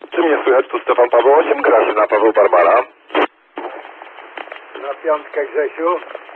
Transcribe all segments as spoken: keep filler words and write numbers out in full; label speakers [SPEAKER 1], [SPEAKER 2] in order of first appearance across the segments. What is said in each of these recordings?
[SPEAKER 1] Czy mnie słychać? Tu Stefan Paweł osiem, Grażyna Paweł Barbara.
[SPEAKER 2] Na piątkę, Grzesiu.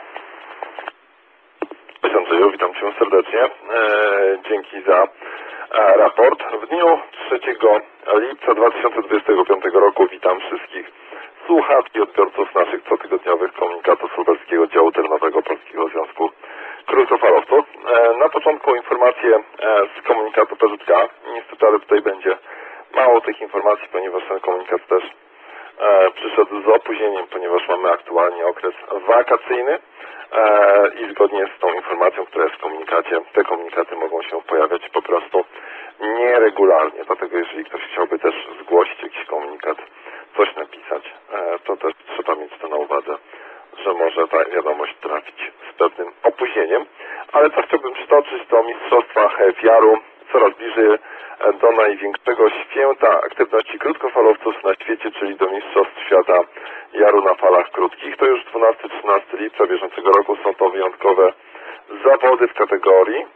[SPEAKER 1] Cześć Andrzeju, witam Cię serdecznie. E, dzięki za e, raport. W dniu trzeciego lipca dwa tysiące dwudziestego piątego roku witam wszystkich słuchaczy i odbiorców naszych cotygodniowych komunikatów lubelskiego działu terenowego Polskiego Związku Krótkofalowców. E, na początku informacje e, z komunikatu P Z K. Niestety, ale tutaj będzie mało tych informacji, ponieważ ten komunikat też e, przyszedł z opóźnieniem, ponieważ mamy aktualnie okres wakacyjny. I zgodnie z tą informacją, która jest w komunikacie, te komunikaty mogą się pojawiać po prostu nieregularnie. Dlatego jeżeli ktoś chciałby też zgłosić jakiś komunikat, coś napisać, to też trzeba mieć to na uwadze, że może ta wiadomość trafić z pewnym opóźnieniem. Ale co chciałbym przytoczyć, to Mistrzostwa H F Jaru coraz bliżej do największego święta aktywności krótkofalowców na świecie, czyli do Mistrzostw Świata Jaru na falach krótkich. To już dwunastego trzynastego lipca bieżącego roku. Są to wyjątkowe zawody w kategorii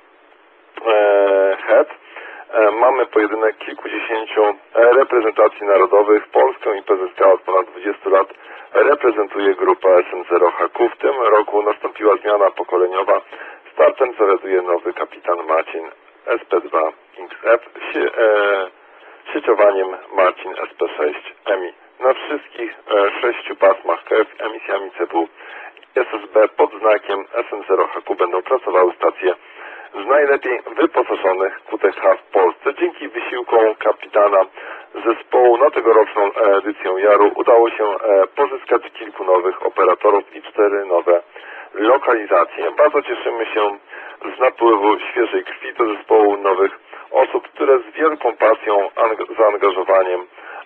[SPEAKER 1] e, het. E, mamy pojedynek kilkudziesięciu reprezentacji narodowych. Polskę i P Z K od ponad dwudziestu lat reprezentuje grupa S M zero H Q. W tym roku nastąpiła zmiana pokoleniowa. Startem zawiaduje nowy kapitan Marcin S P dwa X F, sie, e, sieciowaniem Marcin S P sześć M I. Na wszystkich e, sześciu pasmach K F emisjami C W i S S B pod znakiem S M zero H Q będą pracowały stacje z najlepiej wyposażonych Q T H w Polsce. Dzięki wysiłkom kapitana zespołu na tegoroczną edycję Jaru udało się e, pozyskać kilku nowych operatorów i cztery nowe lokalizacje. Bardzo cieszymy się z napływu świeżej krwi do zespołu nowych osób, które z wielką pasją, zaangażowaniem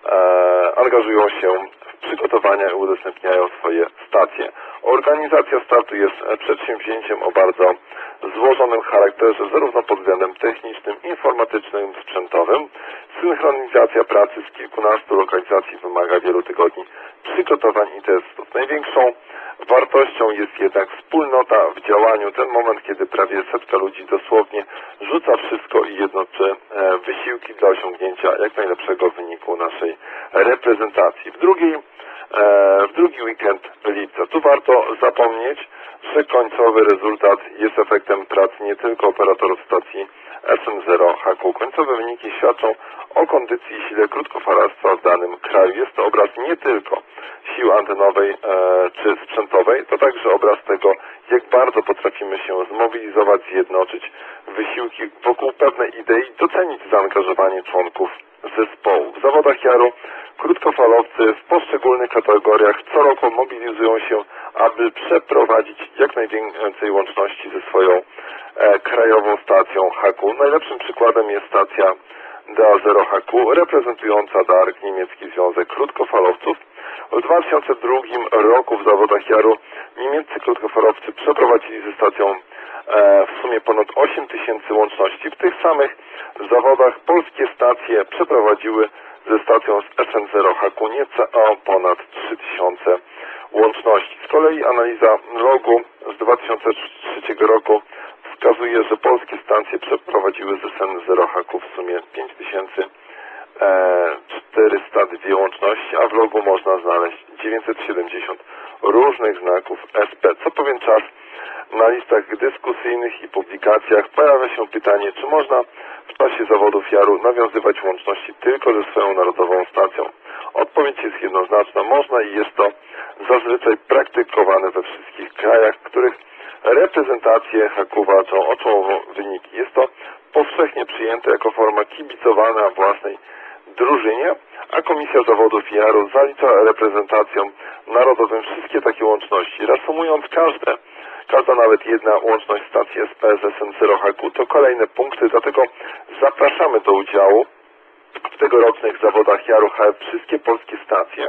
[SPEAKER 1] e, angażują się w przygotowania i udostępniają swoje stacje. Organizacja startu jest przedsięwzięciem o bardzo złożonym charakterze, zarówno pod względem technicznym, informatycznym, sprzętowym. Synchronizacja pracy z kilkunastu lokalizacji wymaga wielu tygodni przygotowań i testów. Największą wartością jest jednak wspólnota w działaniu. Ten moment, kiedy prawie setka ludzi dosłownie rzuca wszystko i jednoczy wysiłki dla osiągnięcia jak najlepszego wyniku naszej reprezentacji. W drugiej w drugi weekend lipca. Tu warto zapomnieć, że końcowy rezultat jest efektem pracy nie tylko operatorów stacji S M zero H Q. Końcowe wyniki świadczą o kondycji i sile krótkofalarstwa w danym kraju. Jest to obraz nie tylko siły antenowej e, czy sprzętowej, to także obraz tego, jak bardzo potrafimy się zmobilizować, zjednoczyć wysiłki wokół pewnej idei, docenić zaangażowanie członków zespołu. W zawodach Jaru krótkofalowcy w poszczególnych kategoriach co roku mobilizują się, aby przeprowadzić jak najwięcej łączności ze swoją e, krajową stacją H Q. Najlepszym przykładem jest stacja D A zero H Q, reprezentująca D A R K, niemiecki związek krótkofalowców. W dwa tysiące drugim roku w zawodach Jaru niemieccy krótkofalowcy przeprowadzili ze stacją e, w sumie ponad osiem tysięcy łączności. W tych samych zawodach polskie stacje przeprowadziły ze stacją z S M zero H Q nieco o ponad trzy tysiące łączności. Z kolei analiza logu z dwa tysiące trzeciego roku wskazuje, że polskie stacje przeprowadziły z S M zero H Q w sumie pięć tysięcy czterysta dwie łączności, a w logu można znaleźć dziewięćset siedemdziesiąt różnych znaków S P. Co pewien czas na listach dyskusyjnych i publikacjach pojawia się pytanie, czy można w czasie zawodów Jaru nawiązywać łączności tylko ze swoją narodową stacją. Odpowiedź jest jednoznaczna. Można i jest to zazwyczaj praktykowane we wszystkich krajach, w których reprezentacje H Q walczą o czołowe wyniki. Jest to powszechnie przyjęte jako forma kibicowania własnej drużynie, a Komisja Zawodów Jaru zalicza reprezentacjom narodowym wszystkie takie łączności. Reasumując, każde, każda nawet jedna łączność stacji S P z S M zero H Q to kolejne punkty, dlatego zapraszamy do udziału w tegorocznych zawodach Jaru H F wszystkie polskie stacje.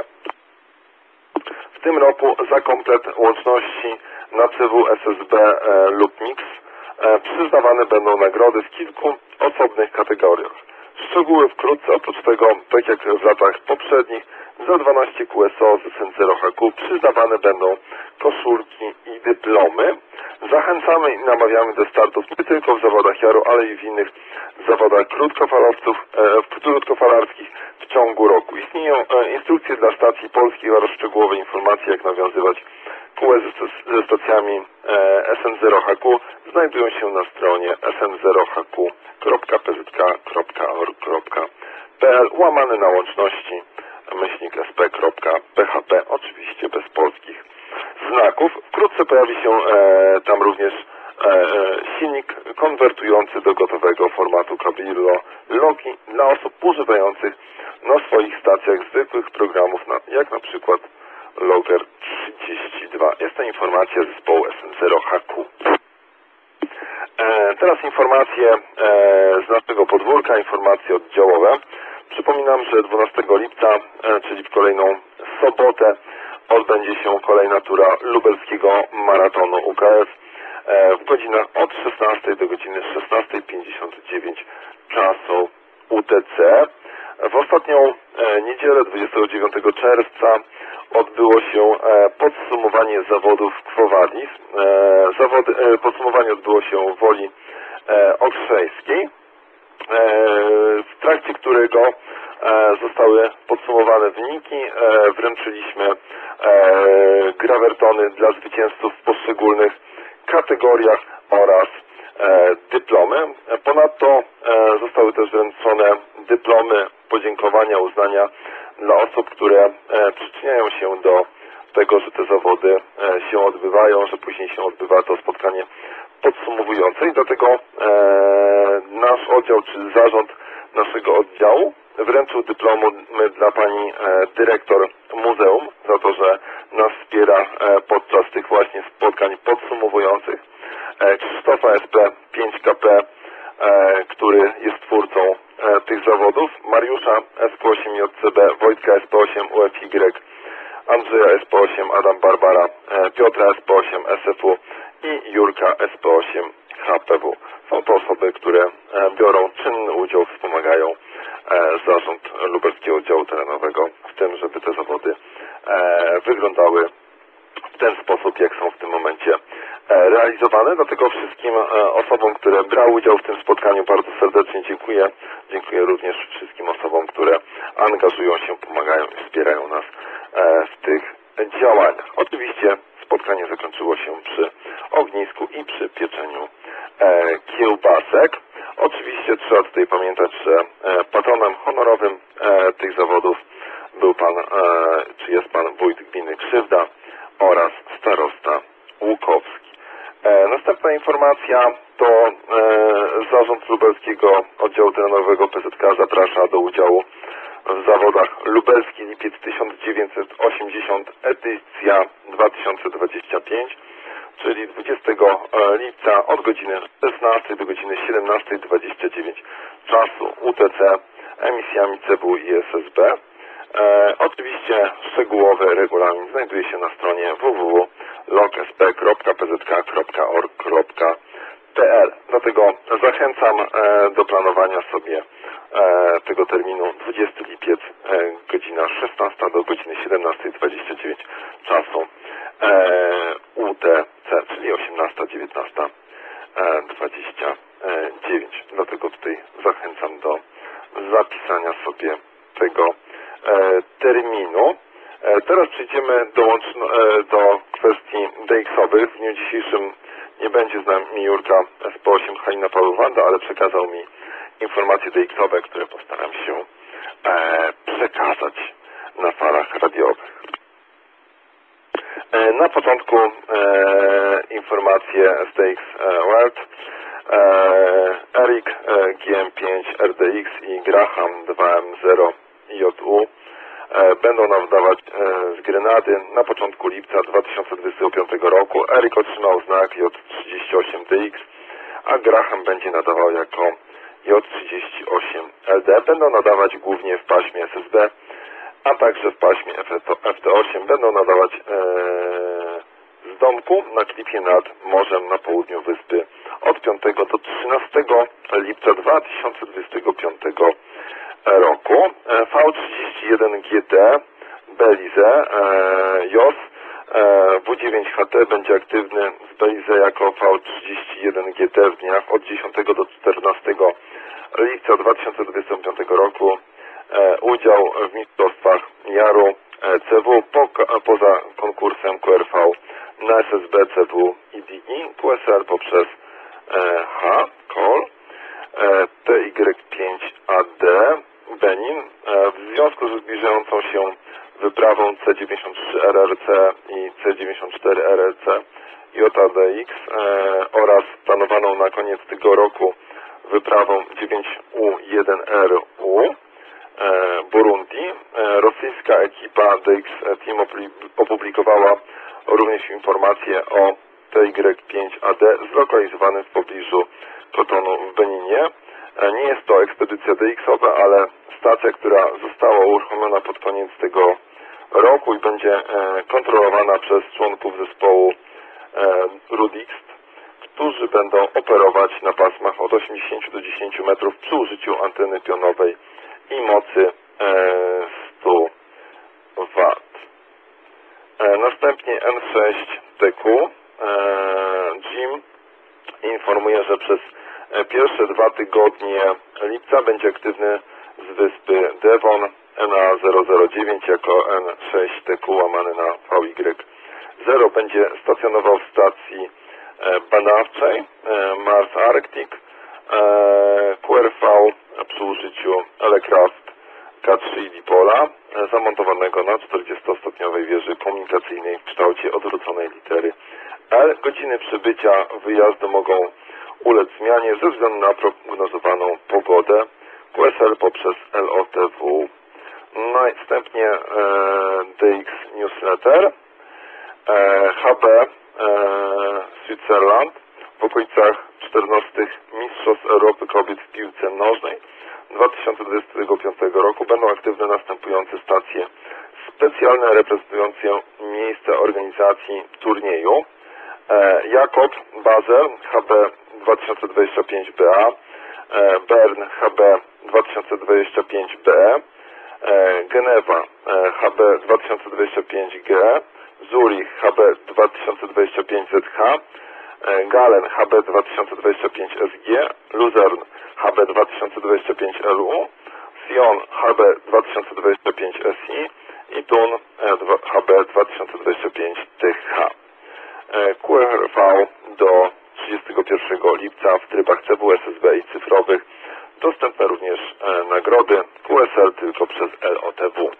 [SPEAKER 1] W tym roku za komplet łączności na C W S S B e, lub M I X e, przyznawane będą nagrody w kilku osobnych kategoriach. Szczegóły wkrótce. Oprócz tego, tak jak w latach poprzednich, za dwanaście Q S O z S M zero H Q przyznawane będą koszulki i dyplomy. Zachęcamy i namawiamy do startów nie tylko w zawodach Jaru, ale i w innych zawodach krótkofalowców, e, krótkofalarskich, w ciągu roku. Istnieją e, instrukcje dla stacji polskich oraz szczegółowe informacje, jak nawiązywać Q E ze, ze stacjami e, S N zero H Q znajdują się na stronie s n zero h q kropka p z k kropka org kropka p l łamane na łączności myślnik s p kropka p h p, oczywiście bez polskich znaków. Wkrótce pojawi się e, tam również e, e, silnik konwertujący do gotowego formatu Cabrillo Logi dla osób używających na swoich stacjach zwykłych programów, na, jak na przykład Logger trzydzieści dwa. Jest to informacja zespołu S N zero H Q. E, teraz informacje e, z naszego podwórka, informacje oddziałowe. Przypominam, że dwunastego lipca, e, czyli w kolejną sobotę, odbędzie się kolejna tura lubelskiego maratonu U K F e, w godzinach od szesnastej do godziny szesnastej pięćdziesiąt dziewięć czasu U T C. W ostatnią e, niedzielę, dwudziestego dziewiątego czerwca, odbyło się e, podsumowanie zawodów w Quo Vadis. E, zawody, e, podsumowanie odbyło się w Woli e, Okrzejskiej, e, w trakcie którego e, zostały podsumowane wyniki. E, wręczyliśmy e, grawertony dla zwycięzców w poszczególnych kategoriach oraz e, dyplomy. Ponadto e, zostały też wręczone dyplomy podziękowania, uznania dla osób, które e, przyczyniają się do tego, że te zawody e, się odbywają, że później się odbywa to spotkanie podsumowujące i dlatego e, nasz oddział, czy zarząd naszego oddziału wręczył dyplomy dla pani e, dyrektor muzeum za to, że nas wspiera e, podczas tych właśnie spotkań podsumowujących. E, Krzysztofa S P pięć K P, e, który jest twórcą e, tych zawodów, Mariusza S P osiem J C B, Wojtka S P osiem U F Y, Andrzeja S P osiem Adam Barbara, e, Piotra S P osiem S F U i Jurka S P osiem H P W. Są to osoby, które e, biorą czynny udział, wspomagają e, zarząd lubelskiego oddziału terenowego w tym, żeby te zawody e, wyglądały w ten sposób, jak są w tym momencie realizowane. Dlatego wszystkim osobom, które brały udział w tym spotkaniu, bardzo serdecznie dziękuję. Dziękuję również wszystkim osobom, które angażują się, pomagają i wspierają nas w tych działaniach. Oczywiście spotkanie zakończyło się przy ognisku i przy pieczeniu kiełbasek. Oczywiście trzeba tutaj pamiętać, że patronem honorowym tych zawodów był pan, czy jest pan wójt gminy Krzywda oraz starosta Łukowski. E, następna informacja to e, zarząd lubelskiego oddziału terenowego P Z K zaprasza do udziału w zawodach Lubelski Lipiec tysiąc dziewięćset osiemdziesiąt edycja dwa tysiące dwadzieścia pięć, czyli dwudziestego lipca od godziny szesnastej do godziny siedemnastej dwadzieścia dziewięć czasu U T C emisjami C B U i S S B. E, oczywiście szczegółowy regulamin znajduje się na stronie w w w kropka log s p kropka p z k kropka org kropka p l. Dlatego zachęcam e, do planowania sobie e, tego terminu dwudziesty lipiec, e, godzina szesnasta do godziny siedemnastej dwadzieścia dziewięć czasu e, U T C, czyli osiemnasta dziewiętnasta dwadzieścia dziewięć. Dlatego tutaj zachęcam do zapisania sobie tego e, terminu. E, teraz przejdziemy do, e, do kwestii D X-owych. W dniu dzisiejszym nie będzie z nami Jurka S P osiem Halina Paweł Wanda, ale przekazał mi informacje D X-owe, które postaram się e, przekazać na falach radiowych. E, na początku e, informacje z D X World. E, Eric e, G M pięć R D X i Graham dwa M zero J U e, będą nadawać e, z Grenady na początku lipca dwa tysiące dwudziestego piątego roku. Eric otrzymał znak J trzydzieści osiem D X, a Graham będzie nadawał jako J trzydzieści osiem L D. Będą nadawać głównie w paśmie S S B, a także w paśmie F T osiem. Będą nadawać e, z domku na klifie nad morzem na południu wyspy od piątego do trzynastego lipca dwa tysiące dwudziestego piątego roku. V trzydzieści jeden G T Belize J O S W dziewięć H T będzie aktywny z Belize jako V trzydzieści jeden G T w dniach od dziesiątego do czternastego lipca dwa tysiące dwudziestego piątego roku. U udział w mistrzostwach Jaru C W po, poza konkursem Q R V na S S B, C W i Digi, Q S L poprzez H, Call, T Y pięć A D, Benin. W związku ze zbliżającą się wyprawą C dziewięćdziesiąt trzy R R C i C dziewięćdziesiąt cztery R R C J D X oraz planowaną na koniec tego roku wyprawą dziewięć U jeden R U Burundi, rosyjska ekipa D X Team opublikowała również informację o T Y pięć A D zlokalizowanym w pobliżu Kotonu w Beninie. Nie jest to ekspedycja D X-owa, ale stacja, która została uruchomiona pod koniec tego roku i będzie kontrolowana przez członków zespołu Rudix, którzy będą operować na pasmach od osiemdziesięciu do dziesięciu metrów przy użyciu anteny pionowej i mocy sto watów. Następnie N sześć T Q Jim informuje, że przez pierwsze dwa tygodnie lipca będzie aktywny z wyspy Devon N A zero zero dziewięć jako N sześć T Q łamany na V Y zero. Będzie stacjonował w stacji badawczej Mars Arctic Q R V przy użyciu Elecraft K trzy Dipola zamontowanego na czterdziestostopniowej wieży komunikacyjnej w kształcie odwróconej litery L. Godziny przybycia wyjazdu mogą ulec zmianie ze względu na prognozowaną pogodę. Q S L poprzez L O T W. Następnie e, D X Newsletter e, H B e, Switzerland w okolicach czternastych Mistrzostw Europy Kobiet w piłce nożnej dwa tysiące dwudziestego piątego roku będą aktywne następujące stacje specjalne reprezentujące miejsce organizacji turnieju. E, Jakob Basel H B dwa tysiące dwadzieścia pięć B A, e, Bern H B dwa tysiące dwadzieścia pięć B E, e, Genewa e, H B dwa tysiące dwadzieścia pięć G E, Zurich H B dwa tysiące dwadzieścia pięć Z H, e, Galen H B dwa tysiące dwadzieścia pięć S G, Luzern H B dwa tysiące dwadzieścia pięć L U, Sion H B dwa tysiące dwadzieścia pięć S I i Thun H B dwa tysiące dwadzieścia pięć T H. Q R V do trzydziestego pierwszego lipca w trybach C W, S S B i cyfrowych. Dostępne również e, nagrody Q S L tylko przez L O T W.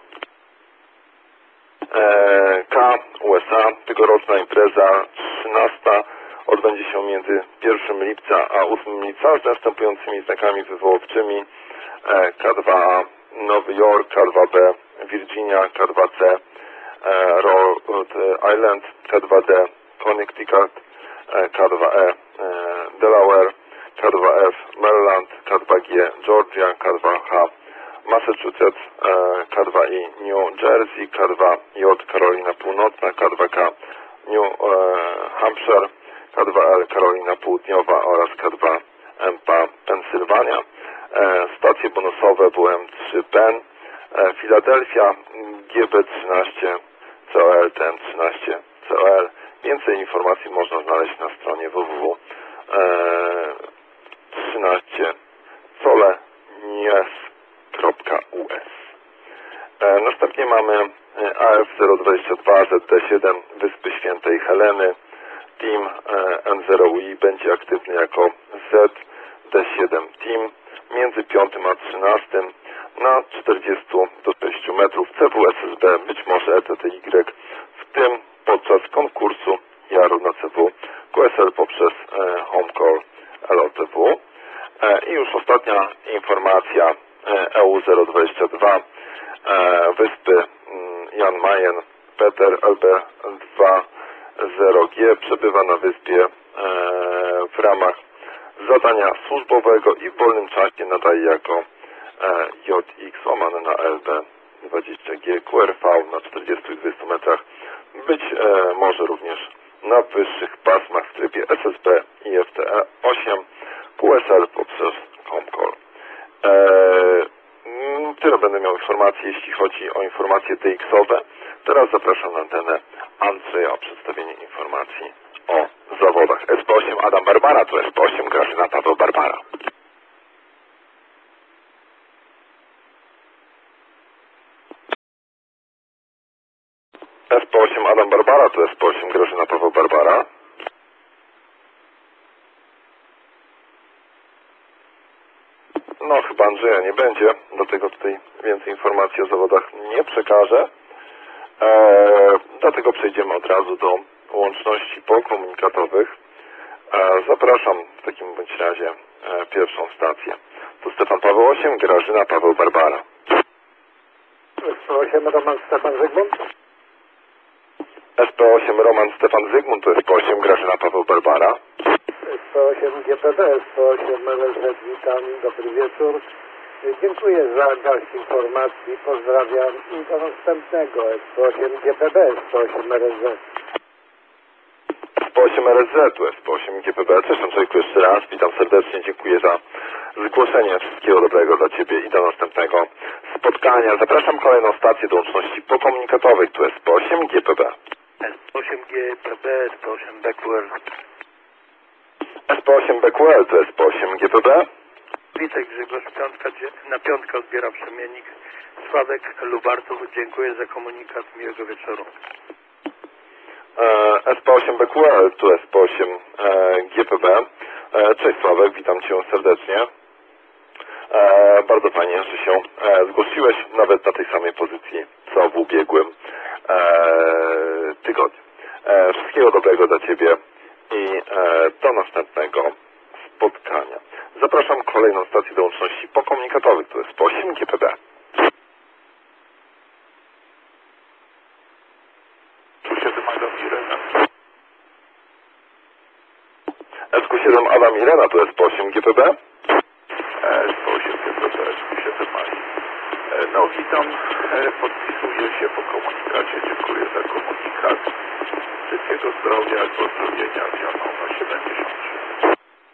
[SPEAKER 1] E, K U S A tegoroczna impreza trzynasta odbędzie się między pierwszego lipca a ósmego lipca z następującymi znakami wywoławczymi: e, K dwa A Nowy Jork, K dwa B Virginia, K dwa C e, Rhode Island, K dwa D Connecticut, K dwa E Delaware, K dwa F Maryland, K dwa G Georgia, K dwa H Massachusetts, K dwa I New Jersey, K dwa J Karolina Północna, K dwa K New Hampshire, K dwa L Karolina Południowa oraz K dwa M P A Pensylwania. Stacje bonusowe W M trzy Penn, Filadelfia G B trzynaście C O L T M trzynaście C O L. Więcej informacji można znaleźć na stronie w w w kropka trzynaście cole news kropka u s. Następnie mamy A F zero dwadzieścia dwa Z D siedem Wyspy Świętej Heleny. Team N zero U I będzie aktywny jako Z D siedem Team między piątym a trzynastym na czterdziestu do sześciu metrów C W, S S B, być może E T T Y, w tym podczas konkursu Jaru na C W, Q S L poprzez e, Home Call L O T W. E, I już ostatnia informacja E U zero dwadzieścia dwa e, Wyspy mm, Jan Mayen Peter L B dwa zero G przebywa na wyspie e, w ramach zadania służbowego i w wolnym czasie nadaje jako e, J X łamane na L B dwadzieścia G Q R V na czterdziestu i dwudziestu metrach. Być e, może również na wyższych pasmach w trybie S S B i F T E osiem Q S L poprzez Home Call. E, tyle będę miał informacji, jeśli chodzi o informacje D X-owe. Teraz zapraszam na antenę Andrzeja o przedstawienie informacji o zawodach. S P osiem Adam Barbara, to S P osiem Grażyna Paweł Barbara. S P osiem Adam Barbara, tu S P osiem Grażyna Paweł Barbara. No chyba Andrzeja nie będzie, dlatego tutaj więcej informacji o zawodach nie przekażę. Eee, dlatego przejdziemy od razu do łączności pokomunikatowych. Eee, zapraszam w takim bądź razie e, pierwszą stację. Tu Stefan Paweł osiem, Grażyna Paweł Barbara.
[SPEAKER 2] S P osiem Roman Stefan Zygmunt.
[SPEAKER 1] S P osiem Roman Stefan Zygmunt, to S P osiem Grażyna Paweł Barbara.
[SPEAKER 2] S P osiem G P B, S P osiem L S Z, witam, dobry wieczór. Dziękuję za garść informacji, pozdrawiam i do następnego. S P osiem G P B, S P osiem L S Z.
[SPEAKER 1] S P osiem R S Z, tu S P osiem G P B. Cześć Andrzejku jeszcze raz, witam serdecznie, dziękuję za zgłoszenie. Wszystkiego dobrego dla Ciebie i do następnego spotkania. Zapraszam kolejną stację do łączności pokomunikatowej, tu S P osiem G P B.
[SPEAKER 2] S P osiem G P B, S P osiem Beckwell.
[SPEAKER 1] S P osiem Beckwell, to S P osiem G P B.
[SPEAKER 2] Witaj Grzegorz, piątka, na piątkę odbiera przemiennik Sławek Lubartów. Dziękuję za komunikat, miłego wieczoru.
[SPEAKER 1] E, S P osiem Beckwell, tu S P osiem e, G P B. E, cześć Sławek, witam Cię serdecznie. E, bardzo fajnie, że się e, zgłosiłeś, nawet na tej samej pozycji co w ubiegłym e, tygodniu. E, wszystkiego dobrego dla Ciebie i e, do następnego spotkania. Zapraszam kolejną stację do łączności pokomunikatowych, to jest S P osiem G P B. S Q siedem Adam Irena, to S P osiem G P B.
[SPEAKER 3] S P osiem G P B, S Q siedem Ani. No witam, podpisuję się po komunikacie, dziękuję za komunikat. Wszystkiego zdrowia, pozdrowienia, Wianona siedemdziesiąt trzy.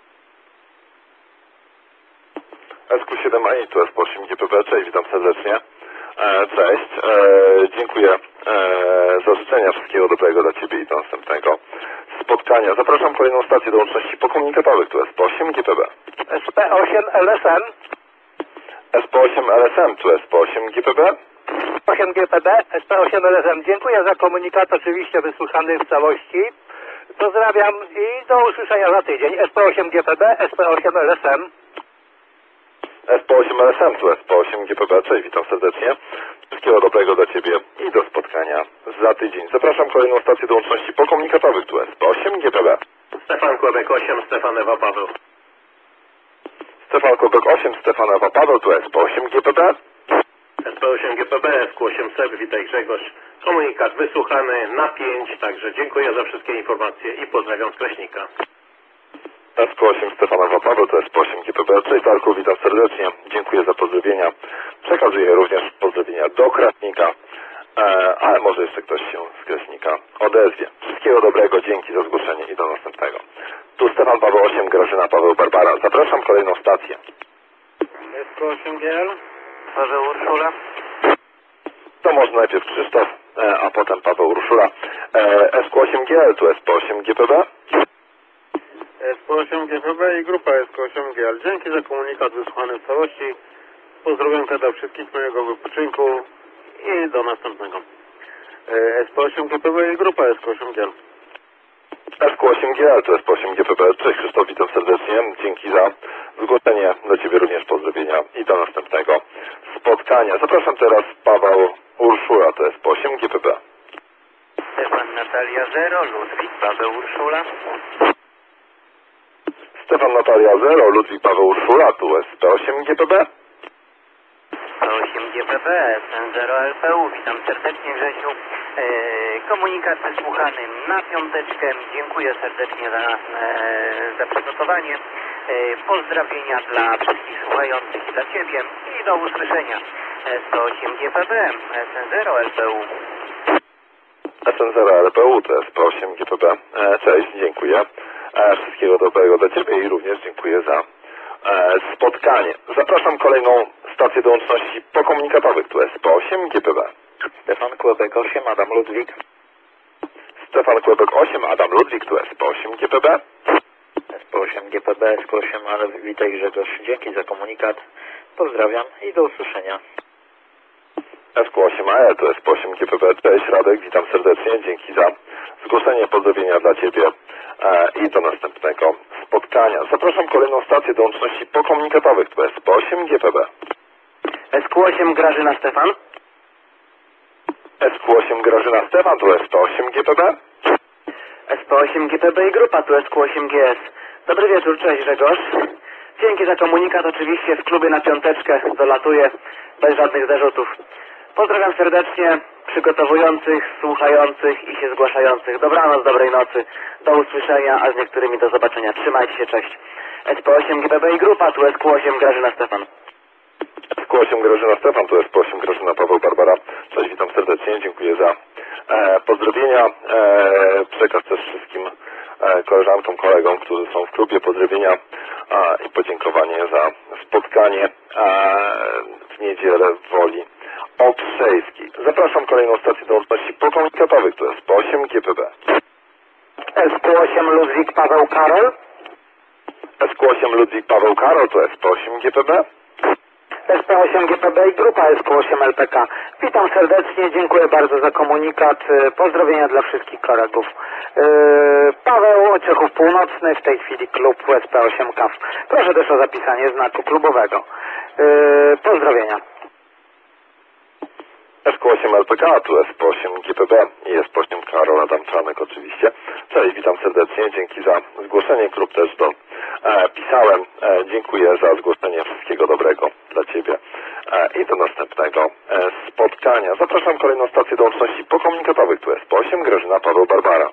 [SPEAKER 1] S Q siedem Ani, tu S P osiem G P B, cześć, witam serdecznie. E, cześć, e, dziękuję e, za życzenia, wszystkiego dobrego dla Ciebie i do następnego spotkania. Zapraszam kolejną stację do łączności pokomunikatowych, tu S P osiem G P B.
[SPEAKER 2] S P osiem L S M.
[SPEAKER 1] S P osiem L S M, tu S P osiem G P B.
[SPEAKER 2] osiem G P B, S P osiem L S M. Dziękuję za komunikat, oczywiście wysłuchany w całości. Pozdrawiam i do usłyszenia za tydzień. S P osiem G P B, S P osiem L S M.
[SPEAKER 1] S P osiem L S M, tu S P osiem G P B, cześć, witam serdecznie. Wszystkiego dobrego dla Ciebie i do spotkania za tydzień. Zapraszam kolejną stację do łączności pokomunikatowych, tu S P osiem G P B.
[SPEAKER 2] Stefan Kłebek osiem, Stefan Ewa Paweł.
[SPEAKER 1] Stefan Kłebek osiem, Stefan Ewa Paweł, tu S P osiem G P B.
[SPEAKER 2] S P osiem G P B, S Q osiem S E B, witaj Grzegorz. Komunikat wysłuchany na pięć, także dziękuję za wszystkie informacje i pozdrawiam z Kraśnika.
[SPEAKER 1] S P osiem Stefan Ewa Paweł, to S P osiem G P B. Cześć Darku, witam serdecznie, dziękuję za pozdrowienia. Przekazuję również pozdrowienia do Kraśnika, e, ale może jeszcze ktoś się z Kraśnika odezwie. Wszystkiego dobrego, dzięki za zgłoszenie i do następnego. Tu Stefan Paweł osiem, Grażyna Paweł Barbara. Zapraszam kolejną stację.
[SPEAKER 2] S Q osiem G L, Paweł Urszula.
[SPEAKER 1] To może najpierw Krzysztof, e, a potem Paweł Urszula. E, S Q osiem G L, tu S P osiem G P B.
[SPEAKER 2] S P osiem G P B i grupa S Q osiem G L. Dzięki za komunikat wysłuchany w całości. Pozdrowienia dla wszystkich, mojego wypoczynku i do następnego. S P osiem G P B i grupa S Q osiem G L.
[SPEAKER 1] S Q osiem G L, to S P osiem G P B. Cześć Krzysztof, witam serdecznie. Dzięki za zgłoszenie. Dla Ciebie również pozdrowienia i do następnego spotkania. Zapraszam teraz Paweł Urszula, to S P osiem G P B.
[SPEAKER 2] Stefan Natalia zero, Ludwik Paweł Urszula.
[SPEAKER 1] Stefan Natalia zero, Ludwik Paweł Urszula, tu S P osiem G P B.
[SPEAKER 2] S P osiem G P B, S N zero L P U, witam serdecznie Grzesiu. E, komunikat wysłuchany na piąteczkę, dziękuję serdecznie za, e, za przygotowanie. E, pozdrowienia dla wszystkich słuchających i dla Ciebie i do usłyszenia. S P osiem G P B, S N zero L P U.
[SPEAKER 1] S N zero L P U, to S P osiem G P B. E, cześć, dziękuję. E, wszystkiego dobrego dla Ciebie i również dziękuję za e, spotkanie. Zapraszam kolejną stację do łączności pokomunikatowych, tu S P osiem G P B.
[SPEAKER 2] Stefan Kłebek osiem, Adam Ludwik.
[SPEAKER 1] Stefan Kłebek osiem, Adam Ludwik, tu S P osiem G P B.
[SPEAKER 2] S P osiem G P B, S Q osiem, ale witaj Grzegorz, dzięki za komunikat. Pozdrawiam i do usłyszenia.
[SPEAKER 1] S Q osiem A E, to S P osiem G P B. Cześć Radek, witam serdecznie, dzięki za zgłoszenie, pozdrowienia dla Ciebie e, i do następnego spotkania. Zapraszam kolejną stację do łączności pokomunikatowych, to S P osiem G P B.
[SPEAKER 2] S Q osiem Grażyna Stefan.
[SPEAKER 1] S Q osiem Grażyna Stefan, to S P osiem G P B.
[SPEAKER 2] S P osiem G P B i grupa, tu S Q osiem G S. Dobry wieczór, cześć Grzegorz. Dzięki za komunikat, oczywiście w klubie na piąteczkę dolatuję bez żadnych zarzutów. Pozdrawiam serdecznie przygotowujących, słuchających i się zgłaszających. Dobranoc, dobrej nocy, do usłyszenia, a z niektórymi do zobaczenia. Trzymajcie się, cześć. S P osiem G P B i grupa, tu S Q osiem Grażyna Stefan.
[SPEAKER 1] S Q osiem Grażyna Stefan, to S P osiem Grażyna Paweł Barbara. Cześć, witam serdecznie, dziękuję za e, pozdrowienia. E, przekaz też wszystkim e, koleżankom, kolegom, którzy są w klubie, pozdrowienia a, i podziękowanie za spotkanie a, w niedzielę w Woli Okrzejskiej. Zapraszam kolejną stację do łączności pokomunikatowych, to S P osiem G P B.
[SPEAKER 2] S Q osiem Ludwik Paweł Karol.
[SPEAKER 1] S Q osiem Ludwik Paweł Karol, to S P osiem G P B.
[SPEAKER 2] S P osiem G P B i grupa S Q osiem L P K. Witam serdecznie, dziękuję bardzo za komunikat. Pozdrowienia dla wszystkich kolegów. Yy, Paweł Ociechów Północny, w tej chwili klub S P osiem K A W. Proszę też o zapisanie znaku klubowego. Yy, pozdrowienia.
[SPEAKER 1] S Q osiem L P K, tu S P osiem G P B i S P osiem Karol Adamczanek oczywiście. Cześć, witam serdecznie, dzięki za zgłoszenie, klub też to e, pisałem. E, dziękuję za zgłoszenie, wszystkiego dobrego dla Ciebie e, i do następnego e, spotkania. Zapraszam kolejną stację do łączności pokomunikatowych, tu S P osiem Grażyna Paweł Barbara.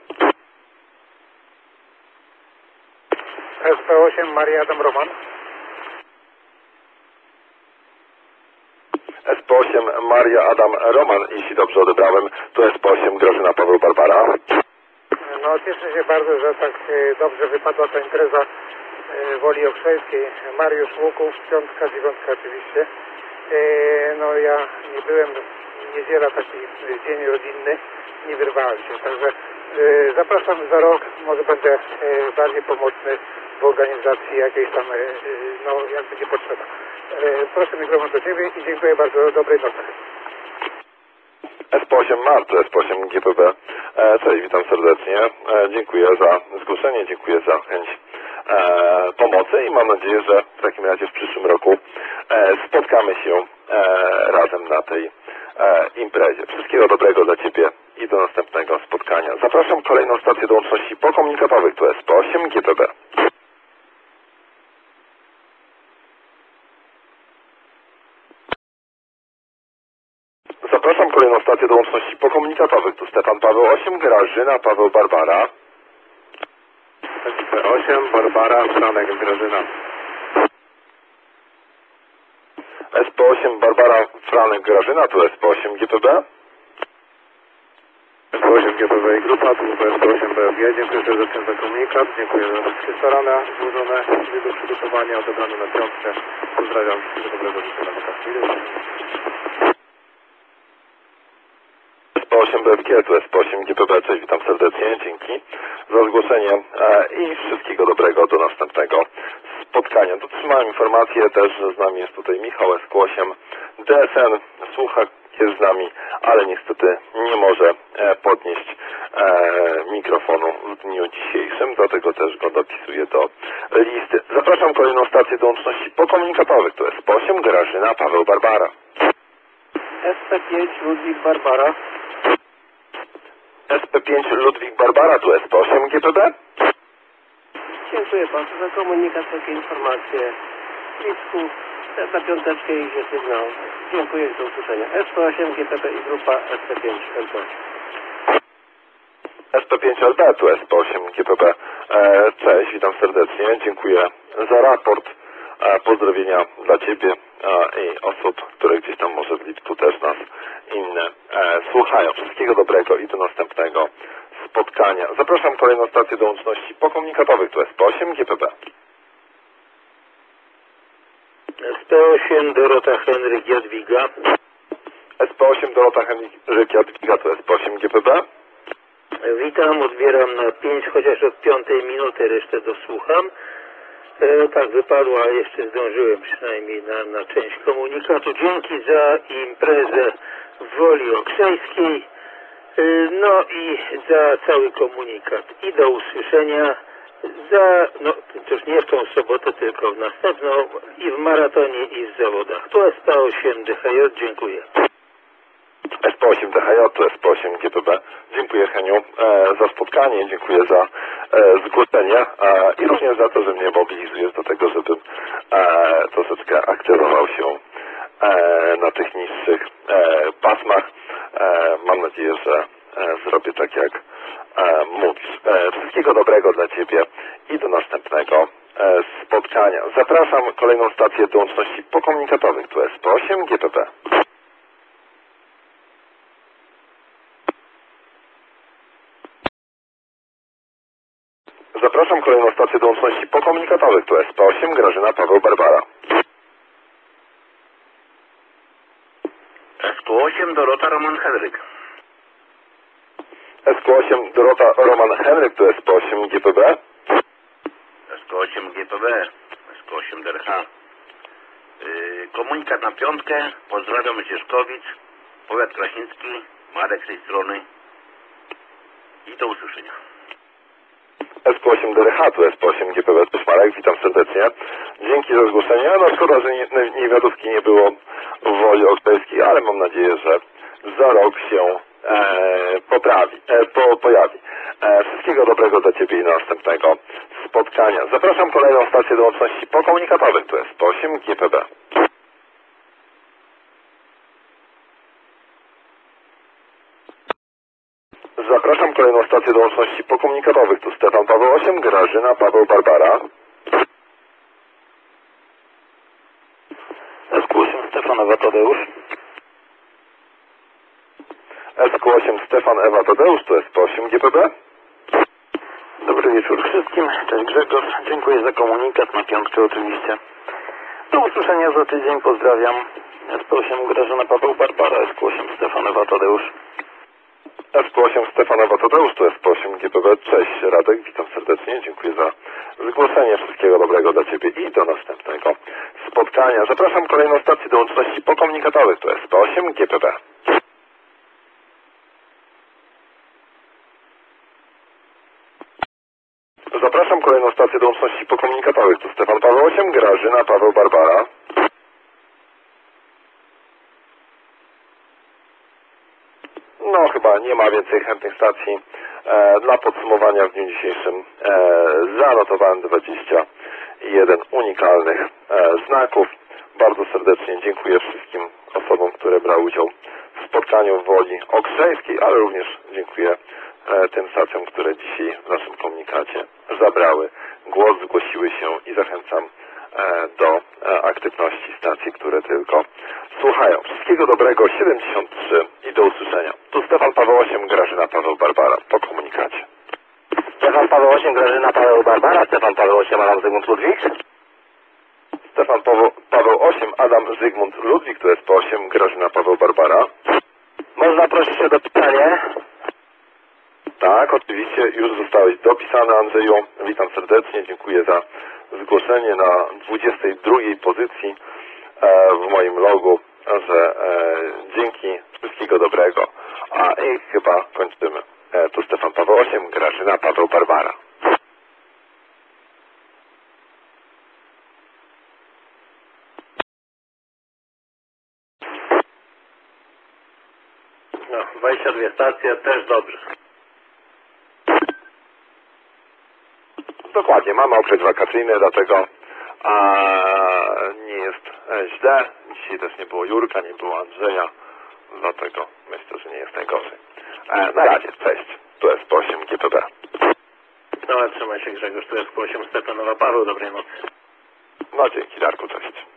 [SPEAKER 4] S P osiem Maria Adam Roman.
[SPEAKER 1] S P osiem Maria Adam Roman, jeśli dobrze odebrałem, to S P osiem Grażyna Paweł Barbara.
[SPEAKER 4] No cieszę się bardzo, że tak e, dobrze wypadła ta impreza e, Woli Okrzejskiej. Mariusz Łuków, piątka, dziewiątka oczywiście. E, no ja nie byłem, niedziela taki dzień rodzinny, nie wyrwałem się, także e, zapraszam za rok, może będę e, bardziej pomocny w organizacji jakiejś tam, e, no jak będzie potrzeba. E, proszę mikrofon do Ciebie i dziękuję bardzo, dobrej nocy.
[SPEAKER 1] S P osiem Mart, to S P osiem G P B. E, cześć, witam serdecznie. E, dziękuję za zgłoszenie, dziękuję za chęć e, pomocy i mam nadzieję, że w takim razie w przyszłym roku e, spotkamy się e, razem na tej e, imprezie. Wszystkiego dobrego dla Ciebie i do następnego spotkania. Zapraszam kolejną stację do łączności pokomunikatowych, to S P osiem G P B. Zapraszam kolejną stację do łączności pokomunikatowych. Tu Stefan Paweł osiem, Grażyna Paweł Barbara.
[SPEAKER 3] S P osiem Barbara Franek Grażyna.
[SPEAKER 1] S P osiem Barbara Franek Grażyna, tu S P osiem G P B.
[SPEAKER 3] S P osiem G P B i grupa, tu S P osiem B F G. Dziękuję serdecznie za komunikat. Dziękuję za wszystkie starania złożone do przygotowania, odebrane na piątkę. Pozdrawiam, wszystkiego dobrego, życzę na wakacje.
[SPEAKER 1] S P osiem B F G, tu S P osiem G P B, cześć, witam serdecznie, dzięki za zgłoszenie e, i wszystkiego dobrego do następnego spotkania. Dotrzymałem informację też, że z nami jest tutaj Michał S Q osiem D S N, słucha, jest z nami, ale niestety nie może e, podnieść e, mikrofonu w dniu dzisiejszym, dlatego też go dopisuję do listy. Zapraszam kolejną stację do łączności pokomunikatowych, to S P osiem Grażyna Paweł Barbara.
[SPEAKER 4] S P pięć Ludwik Barbara.
[SPEAKER 1] S P pięć Ludwik Barbara, tu S P osiem G P B.
[SPEAKER 4] Dziękuję bardzo za komunikat, takie informacje. Lisku, na piąteczkę i się sygnał. Dziękuję, do usłyszenia. S P osiem G P B i grupa S P pięć L P.
[SPEAKER 1] S P pięć L B, tu S P osiem G P B. E, cześć, witam serdecznie, dziękuję za raport. E, pozdrowienia dla Ciebie e, i osób, które gdzieś tam może w Lipcu też nas inne e, słuchają. Wszystkiego dobrego i do następnego spotkania. Zapraszam kolejną stację do łączności pokomunikatowych, tu S P osiem G P B.
[SPEAKER 4] S P osiem Dorota Henryk Jadwiga.
[SPEAKER 1] S P osiem Dorota Henryk Jadwiga, tu S P osiem G P B.
[SPEAKER 4] Witam, odbieram na pięć, chociaż od piątej minuty resztę dosłucham. E, tak wypadło, ale jeszcze zdążyłem przynajmniej na, na część komunikatu. Dzięki za imprezę
[SPEAKER 5] Woli Okrzejskiej. Y, No i za cały komunikat. I do usłyszenia za, no to już nie w tą sobotę, tylko w następną i w maratonie i w zawodach. Tu S P osiem D H J, dziękuję.
[SPEAKER 1] S P osiem D H J, tu S P osiem G P B. Dziękuję, Heniu, e, za spotkanie, dziękuję za e, zgłoszenie e, i również za to, że mnie mobilizujesz do tego, żebym e, troszeczkę aktywował się e, na tych niższych e, pasmach. E, mam nadzieję, że e, zrobię tak, jak e, mówisz. E, wszystkiego dobrego dla Ciebie i do następnego e, spotkania. Zapraszam kolejną stację do łączności pokomunikatowych, tu S P osiem G P B. Zapraszam kolejną stację do łączności pokomunikatowych, tu S P osiem, Grażyna, Paweł, Barbara.
[SPEAKER 3] S Q osiem Dorota Roman Henryk.
[SPEAKER 1] S Q osiem Dorota Roman Henryk, tu S P osiem G P B.
[SPEAKER 3] S Q osiem G P B. S Q osiem D R H. Yy, komunikat na piątkę. Pozdrawiam Cieszkowic. Powiat Kraśnicki. Marek z tej strony. I do usłyszenia.
[SPEAKER 1] S Q osiem D R H, tu S P osiem G P B, cześć Marek, witam serdecznie. Dzięki za zgłoszenie. No szkoda, że nie- niewiadówki nie było w Woli Okrzejskiej, ale mam nadzieję, że za rok się e, poprawi, e, po, pojawi. E, wszystkiego dobrego dla Ciebie i do następnego spotkania. Zapraszam kolejną stację do łączności pokomunikatowych, tu S P osiem G P B. Zapraszam kolejną stację do łączności pokomunikatowych, tu Stefan Paweł osiem, Grażyna, Paweł, Barbara.
[SPEAKER 5] S Q osiem Stefan, Ewa, Tadeusz.
[SPEAKER 1] S Q osiem Stefan, Ewa, Tadeusz, tu S P osiem G P B.
[SPEAKER 5] Dobry wieczór wszystkim. Cześć Grzegorz. Dziękuję za komunikat na piątkę oczywiście. Do usłyszenia za tydzień. Pozdrawiam. S P osiem Grażyna, Paweł, Barbara. S Q osiem Stefan, Ewa, Tadeusz.
[SPEAKER 1] S Q osiem Stefan, Ewa, Tadeusz, tu S P osiem G P B. Cześć Radek, witam serdecznie. Dziękuję za zgłoszenie. Wszystkiego dobrego dla Ciebie i do następnego spotkania. Zapraszam kolejną stację do łączności pokomunikatowych, tu S P osiem G P B. Zapraszam kolejną stację do łączności pokomunikatowych, tu Stefan Paweł osiem, Grażyna, Paweł, Barbara. No chyba nie ma więcej chętnych stacji. E, dla podsumowania w dniu dzisiejszym e, zanotowałem dwadzieścia jeden unikalnych e, znaków. Bardzo serdecznie dziękuję wszystkim osobom, które brały udział w spotkaniu w Woli Okrzejskiej, ale również dziękuję e, tym stacjom, które dzisiaj w naszym komunikacie zabrały głos, zgłosiły się i zachęcam e, do e, aktywności stacji, które tylko słuchają. Wszystkiego dobrego, siedemdziesiąt trzy i do usłyszenia. Tu Stefan Paweł osiem, Grażyna, Paweł, Barbara po komunikacie.
[SPEAKER 5] Stefan Paweł osiem, Grażyna, Paweł, Barbara. Stefan Paweł osiem, Adam, Zygmunt, Ludwik.
[SPEAKER 1] Stefan Paweł, Paweł osiem, Adam, Zygmunt, Ludwik, to jest po osiem, Grażyna, Paweł, Barbara.
[SPEAKER 5] Można prosić się do pisania?
[SPEAKER 1] Tak, oczywiście już zostałeś dopisany, Andrzeju. Witam serdecznie, dziękuję za zgłoszenie na dwudziestej drugiej pozycji e, w moim logu, że e, dzięki, wszystkiego dobrego. A i chyba kończymy. E, tu Stefan Paweł osiem, Grażyna, Paweł, Barbara.
[SPEAKER 5] No, dwadzieścia dwie stacje, też dobrze.
[SPEAKER 1] Dokładnie, mamy okres wakacyjny, dlatego a, nie jest e, źle. Dzisiaj też nie było Jurka, nie było Andrzeja, dlatego myślę, że nie jest najgorzej. E, na razie, cześć. Tu jest po osiem G P B.
[SPEAKER 5] No, trzymaj się Grzegorz, tu jest osiem Stefanowa, Paweł, dobrej nocy.
[SPEAKER 1] No dzięki Darku, cześć.